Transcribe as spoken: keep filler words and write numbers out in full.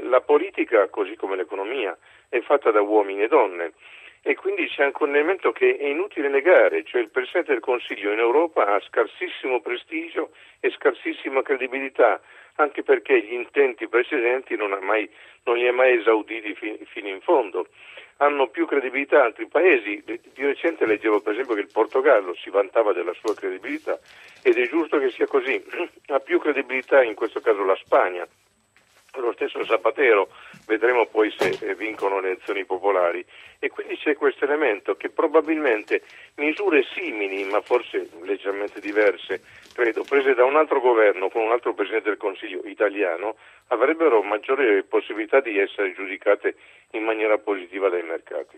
la politica, così come l'economia, è fatta da uomini e donne. E quindi c'è anche un elemento che è inutile negare, cioè il Presidente del Consiglio in Europa ha scarsissimo prestigio e scarsissima credibilità, anche perché gli intenti precedenti non, ha mai, non li ha mai esauditi fin, fino in fondo. Hanno più credibilità altri paesi. Di recente leggevo per esempio che il Portogallo si vantava della sua credibilità ed è giusto che sia così. Ha più credibilità in questo caso la Spagna. Lo stesso Zapatero, vedremo poi se vincono le elezioni popolari, e quindi c'è questo elemento che probabilmente misure simili, ma forse leggermente diverse, credo, prese da un altro governo con un altro Presidente del Consiglio italiano, avrebbero maggiore possibilità di essere giudicate in maniera positiva dai mercati.